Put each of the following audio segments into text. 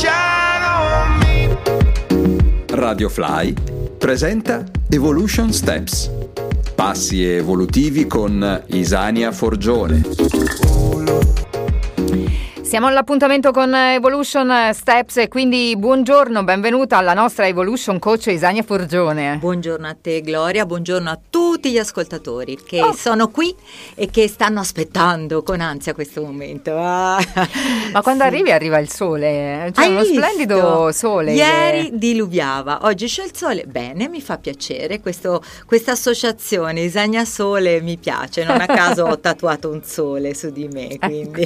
shine on me. Radio Fly presenta Evolution Steps. Passi evolutivi con Isania Forgione. Siamo all'appuntamento con Evolution Steps e quindi buongiorno, benvenuta alla nostra Evolution Coach Isania Forgione. Buongiorno a te Gloria, buongiorno a tutti gli ascoltatori che sono qui e che stanno aspettando con ansia questo momento. Ma quando arriva il sole, c'è uno splendido sole. Ieri diluviava, oggi c'è il sole, bene, mi fa piacere questa associazione Isania Sole, mi piace, non a caso ho tatuato un sole su di me, quindi...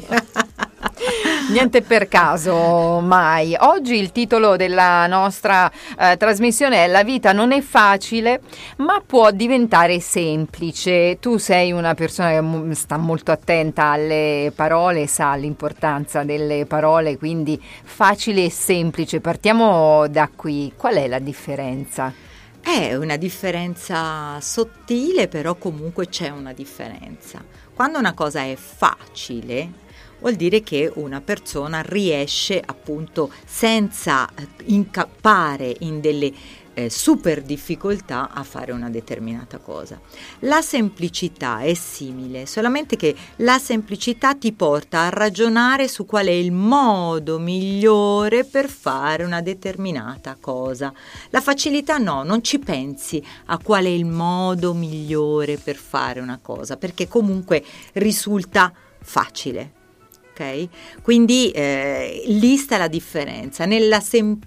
Niente per caso mai. Oggi il titolo della nostra trasmissione è: la vita non è facile ma può diventare semplice. Tu sei una persona che sta molto attenta alle parole, sa l'importanza delle parole, quindi facile e semplice. Partiamo da qui. Qual è la differenza? È una differenza sottile, però comunque c'è una differenza. Quando una cosa è facile vuol dire che una persona riesce appunto senza incappare in delle super difficoltà a fare una determinata cosa. La semplicità è simile, solamente che la semplicità ti porta a ragionare su qual è il modo migliore per fare una determinata cosa. La facilità no, non ci pensi a qual è il modo migliore per fare una cosa, perché comunque risulta facile. Okay? Quindi lì sta la differenza. Nella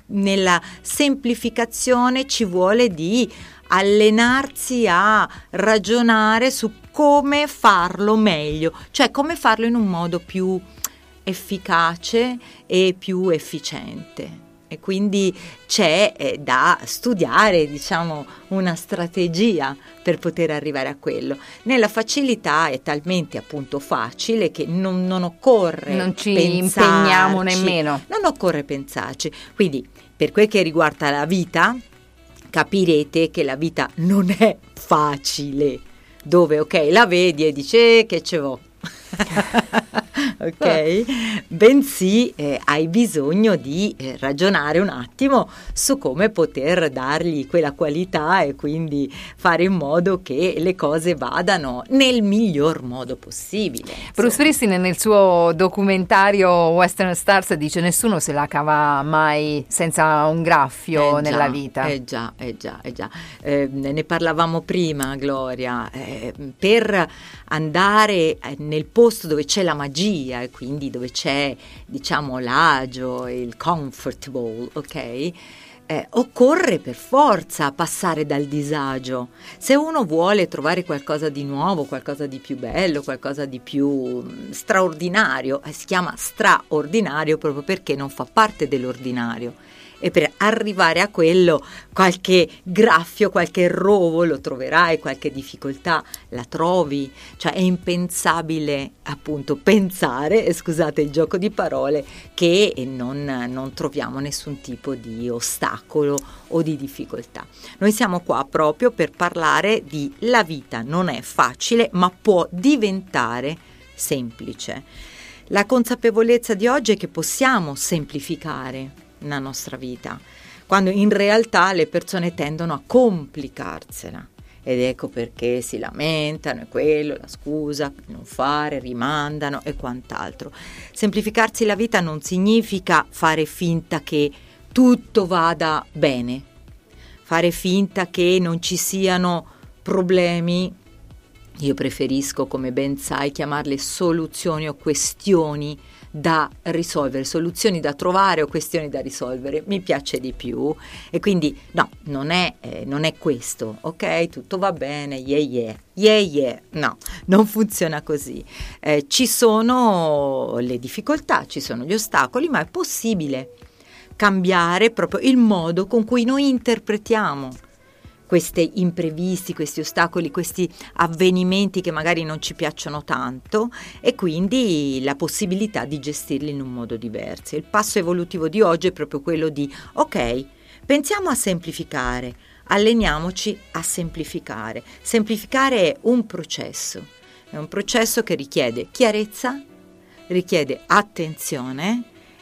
semplificazione ci vuole di allenarsi a ragionare su come farlo meglio, cioè come farlo in un modo più efficace e più efficiente. E quindi c'è da studiare, diciamo, una strategia per poter arrivare a quello. Nella facilità è talmente appunto facile che non occorre non ci pensarci, impegniamo nemmeno. Non occorre pensarci. Quindi per quel che riguarda la vita, capirete che la vita non è facile. Dove, ok, la vedi e dici che ce vo'. Ok, bensì hai bisogno di ragionare un attimo su come poter dargli quella qualità e quindi fare in modo che le cose vadano nel miglior modo possibile. Bruce Springsteen nel suo documentario Western Stars dice: nessuno se la cava mai senza un graffio nella vita. Già. Ne parlavamo prima, Gloria, per andare nel posto dove c'è la magia e quindi dove c'è, diciamo, l'agio, il comfortable, ok? Occorre per forza passare dal disagio. Se uno vuole trovare qualcosa di nuovo, qualcosa di più bello, qualcosa di più straordinario, si chiama straordinario proprio perché non fa parte dell'ordinario. E per arrivare a quello qualche graffio, qualche rovo lo troverai, qualche difficoltà la trovi, cioè è impensabile appunto pensare, scusate il gioco di parole, che non troviamo nessun tipo di ostacolo o di difficoltà. Noi siamo qua proprio per parlare di la vita non è facile ma può diventare semplice. La consapevolezza di oggi è che possiamo semplificare la nostra vita, quando in realtà le persone tendono a complicarsela, ed ecco perché si lamentano, è quello, la scusa, non fare, rimandano e quant'altro. Semplificarsi la vita non significa fare finta che tutto vada bene, fare finta che non ci siano problemi. Io preferisco, come ben sai, chiamarle soluzioni o questioni da risolvere, soluzioni da trovare o questioni da risolvere, mi piace di più. E quindi no, non è questo, ok? Tutto va bene, yeah. No, non funziona così. Ci sono le difficoltà, ci sono gli ostacoli, ma è possibile cambiare proprio il modo con cui noi interpretiamo questi imprevisti, questi ostacoli, questi avvenimenti che magari non ci piacciono tanto, e quindi la possibilità di gestirli in un modo diverso. Il passo evolutivo di oggi è proprio quello di, ok, pensiamo a semplificare, alleniamoci a semplificare. Semplificare è un processo che richiede chiarezza, richiede attenzione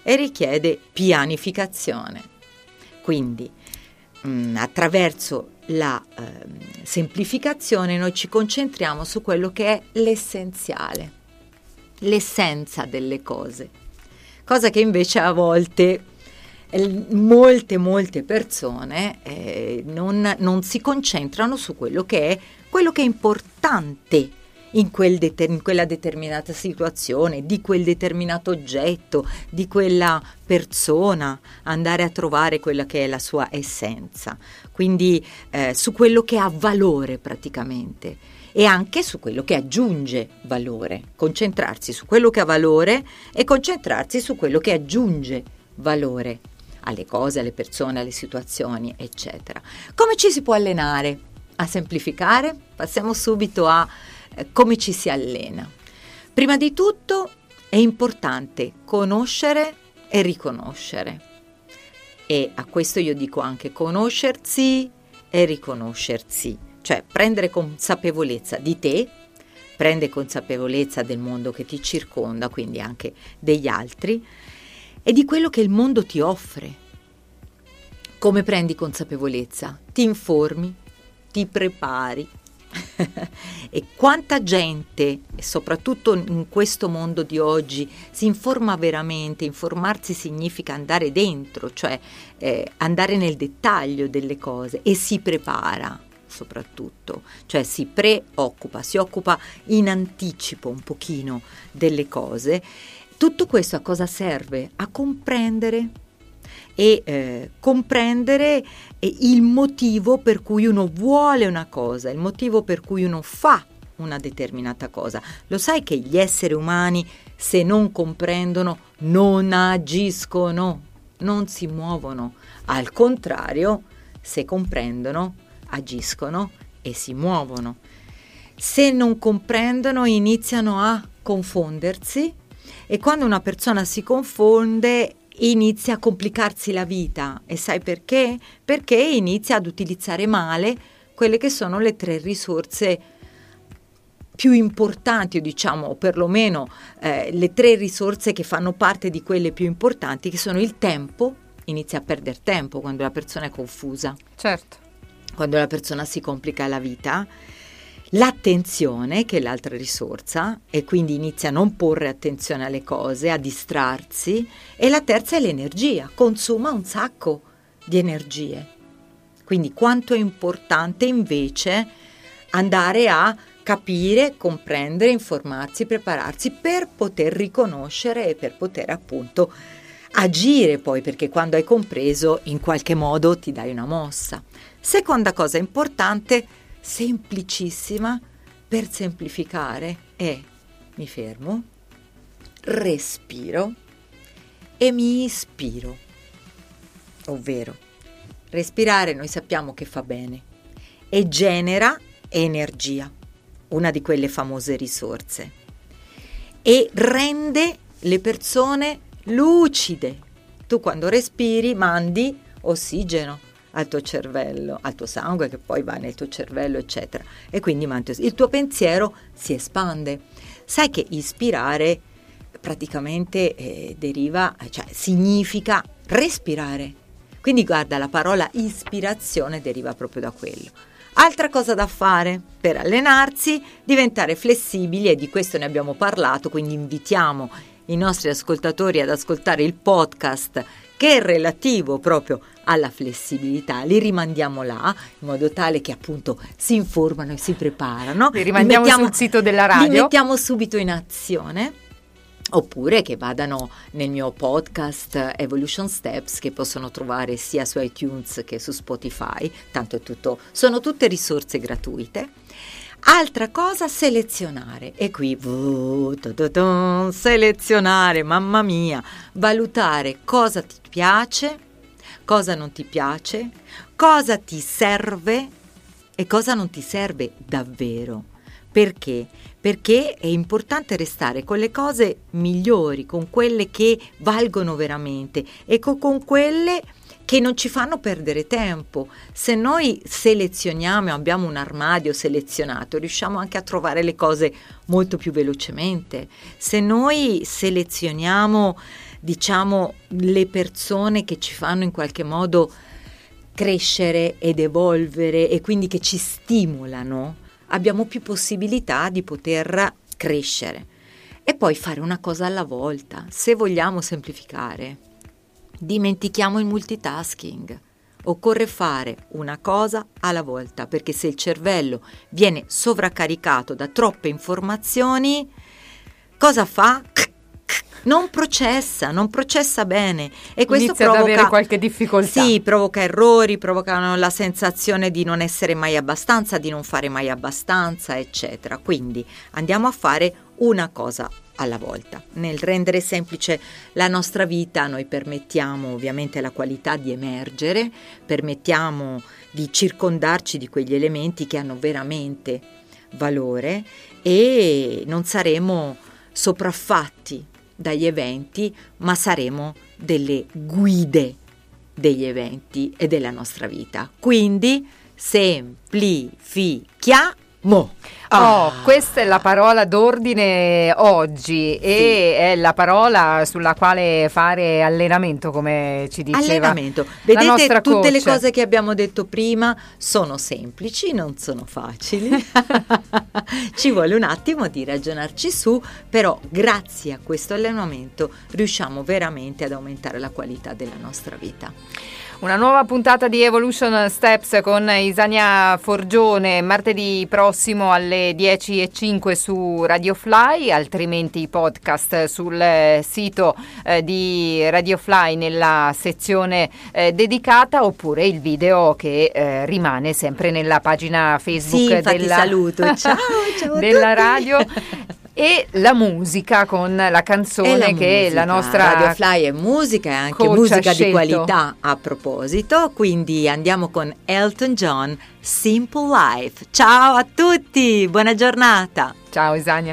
e richiede pianificazione. Quindi attraverso la semplificazione noi ci concentriamo su quello che è l'essenziale, l'essenza delle cose, cosa che invece a volte molte persone non si concentrano su quello che è importante in quella determinata situazione, di quel determinato oggetto, di quella persona, andare a trovare quella che è la sua essenza, quindi su quello che ha valore praticamente, e anche su quello che aggiunge valore, concentrarsi su quello che ha valore e concentrarsi su quello che aggiunge valore alle cose, alle persone, alle situazioni, eccetera. Come ci si può allenare a semplificare? Passiamo subito a come ci si allena. Prima di tutto è importante conoscere e riconoscere, e a questo io dico anche conoscersi e riconoscersi, cioè prendere consapevolezza di te, prendere consapevolezza del mondo che ti circonda, quindi anche degli altri, e di quello che il mondo ti offre. Come prendi consapevolezza? Ti informi, ti prepari. E quanta gente, e soprattutto in questo mondo di oggi, si informa veramente. Informarsi significa andare dentro, cioè andare nel dettaglio delle cose, e si prepara soprattutto, cioè si preoccupa, si occupa in anticipo un pochino delle cose. Tutto questo a cosa serve? A comprendere comprendere il motivo per cui uno vuole una cosa, il motivo per cui uno fa una determinata cosa. Lo sai che gli esseri umani, se non comprendono, non agiscono, non si muovono. Al contrario, se comprendono, agiscono e si muovono. Se non comprendono, iniziano a confondersi, e quando una persona si confonde inizia a complicarsi la vita. E sai perché? Perché inizia ad utilizzare male quelle che sono le 3 risorse più importanti, o perlomeno le 3 risorse che fanno parte di quelle più importanti, che sono il tempo. Inizia a perdere tempo quando la persona è confusa. Certo. Quando la persona si complica la vita. L'attenzione, che è l'altra risorsa, e quindi inizia a non porre attenzione alle cose, a distrarsi. E la terza è l'energia, consuma un sacco di energie. Quindi quanto è importante invece andare a capire, comprendere, informarsi, prepararsi per poter riconoscere e per poter appunto agire poi, perché quando hai compreso in qualche modo ti dai una mossa. Seconda cosa importante, semplicissima, per semplificare, è: mi fermo, respiro e mi ispiro. Ovvero, respirare noi sappiamo che fa bene e genera energia, una di quelle famose risorse, e rende le persone lucide. Tu quando respiri mandi ossigeno al tuo cervello, al tuo sangue che poi va nel tuo cervello, eccetera, e quindi il tuo pensiero si espande. Sai che ispirare praticamente deriva, cioè significa respirare. Quindi guarda, la parola ispirazione deriva proprio da quello. Altra cosa da fare per allenarsi: diventare flessibili, e di questo ne abbiamo parlato, quindi invitiamo i nostri ascoltatori ad ascoltare il podcast che è relativo proprio alla flessibilità. Li rimandiamo là, in modo tale che appunto si informano e si preparano. Li rimandiamo sul sito della radio. Li mettiamo subito in azione. Oppure che vadano nel mio podcast Evolution Steps, che possono trovare sia su iTunes che su Spotify, tanto è tutto, sono tutte risorse gratuite. Altra cosa, selezionare, e qui selezionare, mamma mia, valutare cosa ti piace, cosa non ti piace, cosa ti serve e cosa non ti serve davvero. Perché? Perché è importante restare con le cose migliori, con quelle che valgono veramente e con quelle che non ci fanno perdere tempo. Se noi selezioniamo, abbiamo un armadio selezionato, riusciamo anche a trovare le cose molto più velocemente. Se noi selezioniamo diciamo, le persone che ci fanno in qualche modo crescere ed evolvere e quindi che ci stimolano, abbiamo più possibilità di poter crescere. E poi fare una cosa alla volta. Se vogliamo semplificare, dimentichiamo il multitasking. Occorre fare una cosa alla volta, perché se il cervello viene sovraccaricato da troppe informazioni, cosa fa? Non processa bene, e questo Inizia provoca, ad avere qualche difficoltà. Sì, provoca errori, provocano la sensazione di non essere mai abbastanza, di non fare mai abbastanza, eccetera. Quindi andiamo a fare una cosa alla volta. Nel rendere semplice la nostra vita noi permettiamo ovviamente alla qualità di emergere, permettiamo di circondarci di quegli elementi che hanno veramente valore, e non saremo sopraffatti dagli eventi, ma saremo delle guide degli eventi e della nostra vita. Quindi semplifichiamo. Questa è la parola d'ordine oggi, e è la parola sulla quale fare allenamento, come ci diceva allenamento. la Vedete, nostra tutte le coach. cose che abbiamo detto prima sono semplici, non sono facili. Ci vuole un attimo di ragionarci su, però grazie a questo allenamento riusciamo veramente ad aumentare la qualità della nostra vita. Una nuova puntata di Evolution Steps con Isania Forgione martedì prossimo alle 10:05 su Radio Fly, altrimenti i podcast sul sito di Radio Fly nella sezione dedicata, oppure il video che rimane sempre nella pagina Facebook Sì, infatti saluto. Ciao della a tutti. radio. E la musica con la canzone che la nostra Radio Fly è musica, e anche coach musica ha di scelto. qualità a proposito, quindi andiamo con Elton John, Simple Life. Ciao a tutti, buona giornata. Ciao Isania.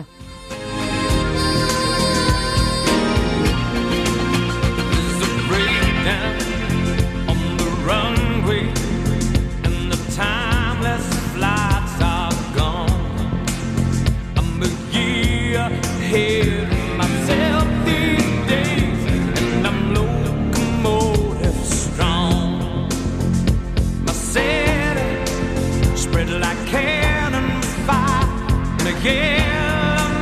Myself these days, and I'm locomotive strong. My city spread like cannon fire, and again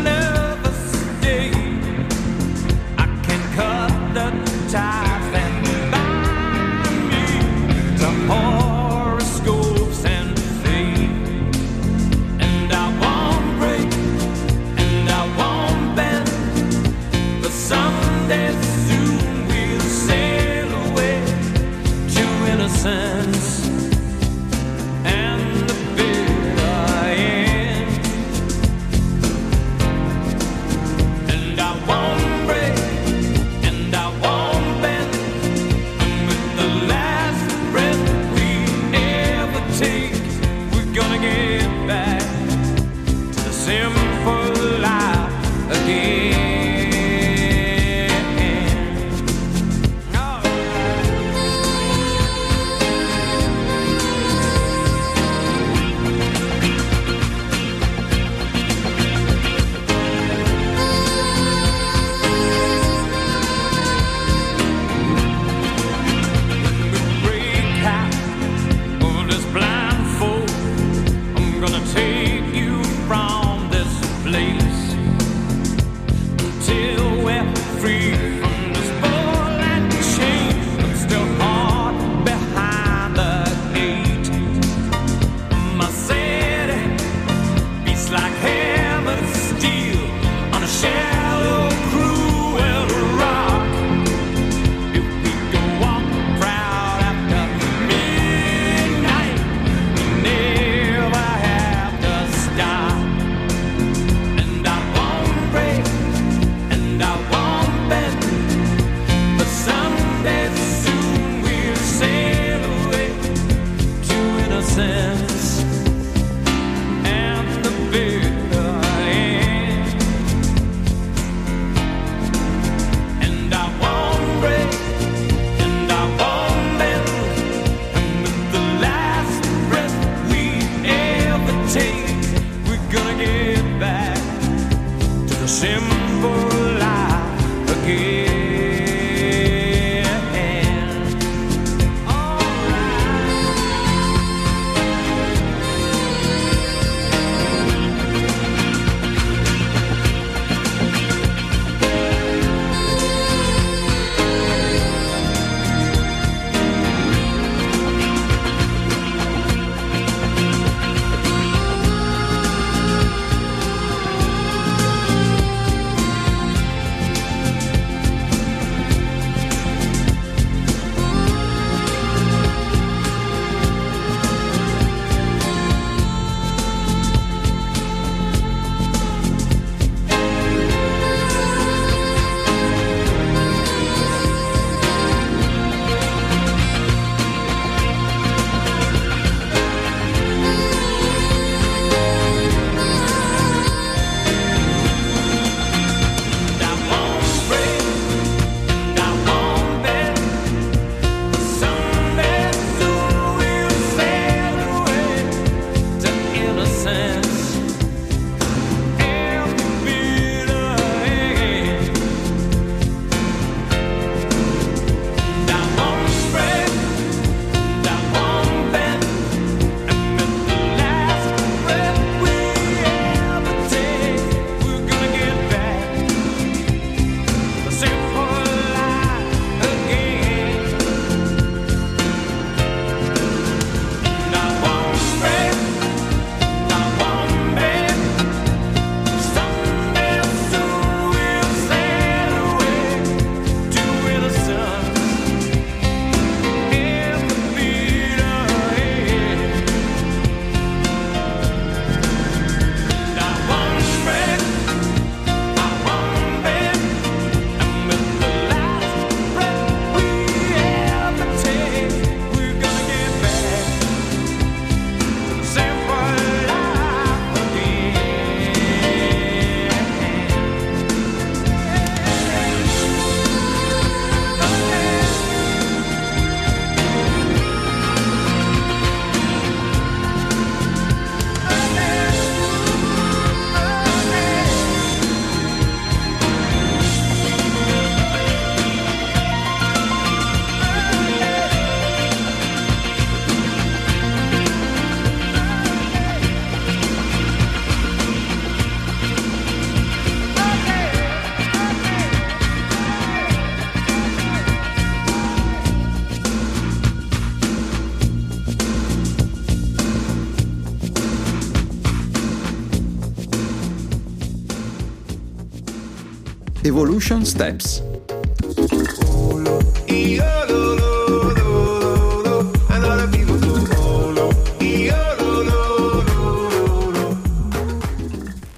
Evolution Steps.